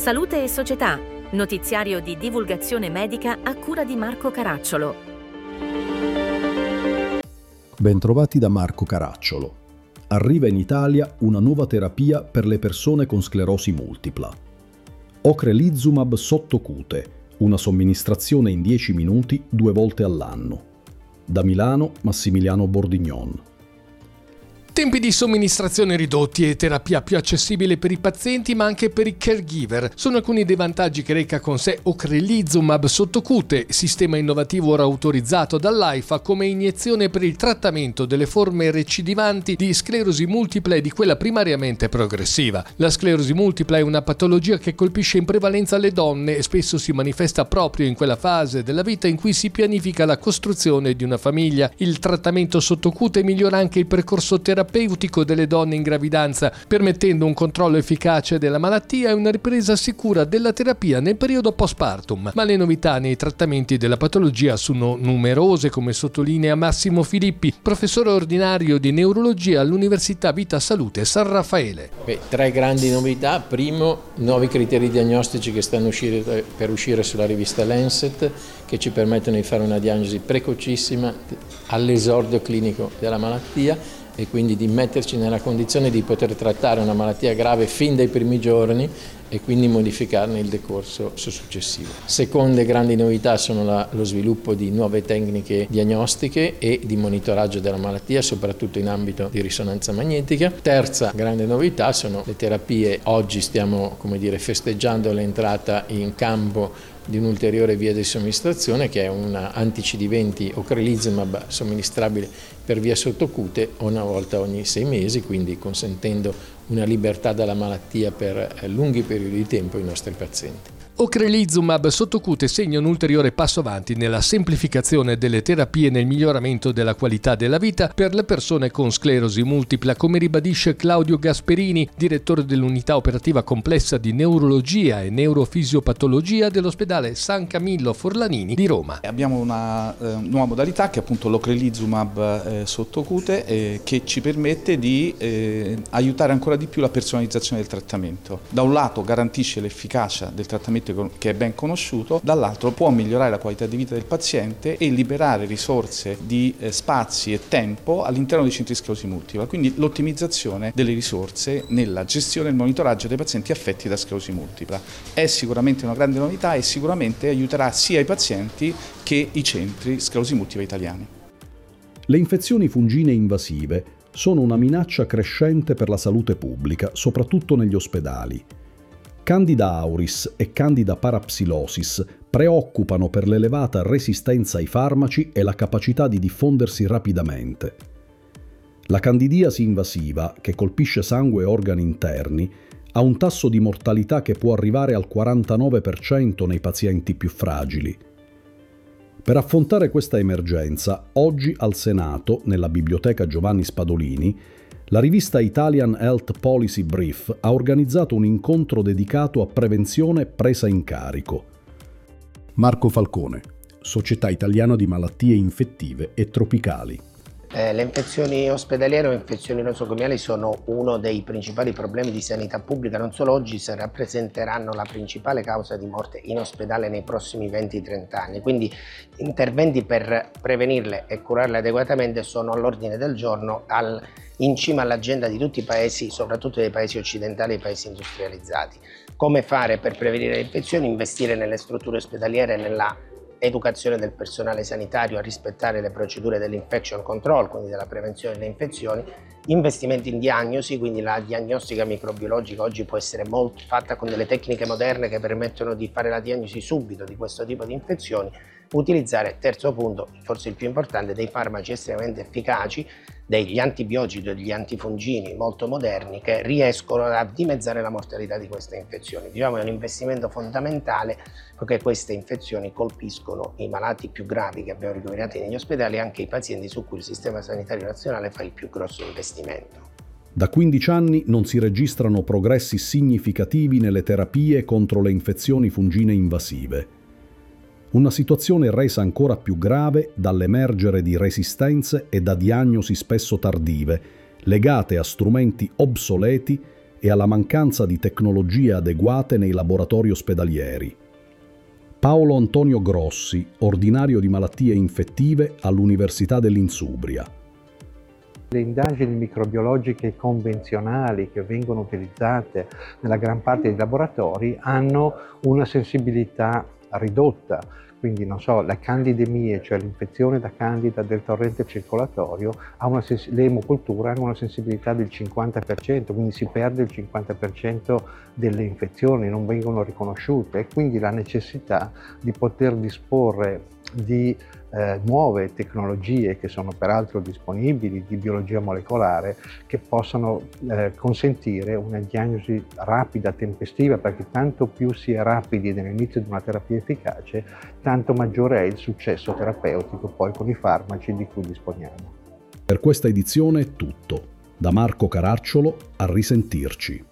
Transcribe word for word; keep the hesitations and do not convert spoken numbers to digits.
Salute e Società, notiziario di divulgazione medica a cura di Marco Caracciolo. Bentrovati da Marco Caracciolo. Arriva in Italia una nuova terapia per le persone con sclerosi multipla. Ocrelizumab sottocute, una somministrazione in dieci minuti due volte all'anno. Da Milano, Massimiliano Bordignon. Tempi di somministrazione ridotti e terapia più accessibile per i pazienti ma anche per i caregiver sono alcuni dei vantaggi che reca con sé Ocrelizumab sottocute, sistema innovativo ora autorizzato dall'AIFA come iniezione per il trattamento delle forme recidivanti di sclerosi multipla e di quella primariamente progressiva. La sclerosi multipla è una patologia che colpisce in prevalenza le donne e spesso si manifesta proprio in quella fase della vita in cui si pianifica la costruzione di una famiglia. Il trattamento sottocute migliora anche il percorso terapeutico terapeutico delle donne in gravidanza, permettendo un controllo efficace della malattia e una ripresa sicura della terapia nel periodo postpartum. Ma le novità nei trattamenti della patologia sono numerose, come sottolinea Massimo Filippi, professore ordinario di neurologia all'Università Vita Salute San Raffaele. Beh, tre grandi novità. Primo, nuovi criteri diagnostici che stanno uscire, per uscire sulla rivista Lancet, che ci permettono di fare una diagnosi precocissima all'esordio clinico della malattia e quindi di metterci nella condizione di poter trattare una malattia grave fin dai primi giorni e quindi modificarne il decorso successivo. Seconde grandi novità sono la, lo sviluppo di nuove tecniche diagnostiche e di monitoraggio della malattia, soprattutto in ambito di risonanza magnetica. Terza grande novità sono le terapie. Oggi stiamo, come dire, festeggiando l'entrata in campo di un'ulteriore via di somministrazione che è una anti-C D venti Ocrelizumab somministrabile per via sottocute una volta ogni sei mesi, quindi consentendo una libertà dalla malattia per lunghi periodi di tempo ai nostri pazienti. Ocrelizumab sottocute segna un ulteriore passo avanti nella semplificazione delle terapie e nel miglioramento della qualità della vita per le persone con sclerosi multipla, come ribadisce Claudio Gasperini, direttore dell'unità operativa complessa di neurologia e neurofisiopatologia dell'ospedale San Camillo Forlanini di Roma. Abbiamo una eh, nuova modalità che è appunto l'Ocrelizumab eh, sottocute eh, che ci permette di eh, aiutare ancora di più la personalizzazione del trattamento. Da un lato garantisce l'efficacia del trattamento che è ben conosciuto, dall'altro può migliorare la qualità di vita del paziente e liberare risorse di eh, spazi e tempo all'interno dei centri sclerosi multipla, quindi l'ottimizzazione delle risorse nella gestione e il monitoraggio dei pazienti affetti da sclerosi multipla. È sicuramente una grande novità e sicuramente aiuterà sia i pazienti che i centri sclerosi multipla italiani. Le infezioni fungine invasive sono una minaccia crescente per la salute pubblica, soprattutto negli ospedali. Candida auris e Candida parapsilosis preoccupano per l'elevata resistenza ai farmaci e la capacità di diffondersi rapidamente. La candidiasi invasiva, che colpisce sangue e organi interni, ha un tasso di mortalità che può arrivare al quarantanove per cento nei pazienti più fragili. Per affrontare questa emergenza, oggi al Senato, nella Biblioteca Giovanni Spadolini, la rivista Italian Health Policy Brief ha organizzato un incontro dedicato a prevenzione e presa in carico. Marco Falcone, Società Italiana di Malattie Infettive e Tropicali. Eh, le infezioni ospedaliere o infezioni nosocomiali sono uno dei principali problemi di sanità pubblica, non solo oggi, se rappresenteranno la principale causa di morte in ospedale nei prossimi venti trenta anni. Quindi interventi per prevenirle e curarle adeguatamente sono all'ordine del giorno, al, in cima all'agenda di tutti i paesi, soprattutto dei paesi occidentali e dei paesi industrializzati. Come fare per prevenire le infezioni? Investire nelle strutture ospedaliere e nella educazione del personale sanitario a rispettare le procedure dell'infection control, quindi della prevenzione delle infezioni, investimenti in diagnosi, quindi la diagnostica microbiologica oggi può essere molto fatta con delle tecniche moderne che permettono di fare la diagnosi subito di questo tipo di infezioni, utilizzare, terzo punto, forse il più importante, dei farmaci estremamente efficaci, degli antibiotici e degli antifungini molto moderni che riescono a dimezzare la mortalità di queste infezioni. Diciamo è un investimento fondamentale perché queste infezioni colpiscono i malati più gravi che abbiamo ricoverati negli ospedali e anche i pazienti su cui il Sistema Sanitario Nazionale fa il più grosso investimento. Da quindici anni non si registrano progressi significativi nelle terapie contro le infezioni fungine invasive. Una situazione resa ancora più grave dall'emergere di resistenze e da diagnosi spesso tardive, legate a strumenti obsoleti e alla mancanza di tecnologie adeguate nei laboratori ospedalieri. Paolo Antonio Grossi, ordinario di malattie infettive all'Università dell'Insubria. Le indagini microbiologiche convenzionali che vengono utilizzate nella gran parte dei laboratori hanno una sensibilità ridotta, quindi non so, le candidemie, cioè l'infezione da candida del torrente circolatorio, ha una sens- le emoculture hanno una sensibilità del cinquanta per cento, quindi si perde il cinquanta per cento delle infezioni, non vengono riconosciute, e quindi la necessità di poter disporre di eh, nuove tecnologie che sono peraltro disponibili di biologia molecolare che possano eh, consentire una diagnosi rapida, tempestiva, perché tanto più si è rapidi nell'inizio di una terapia efficace, tanto maggiore è il successo terapeutico poi con i farmaci di cui disponiamo. Per questa edizione è tutto. Da Marco Caracciolo, a risentirci.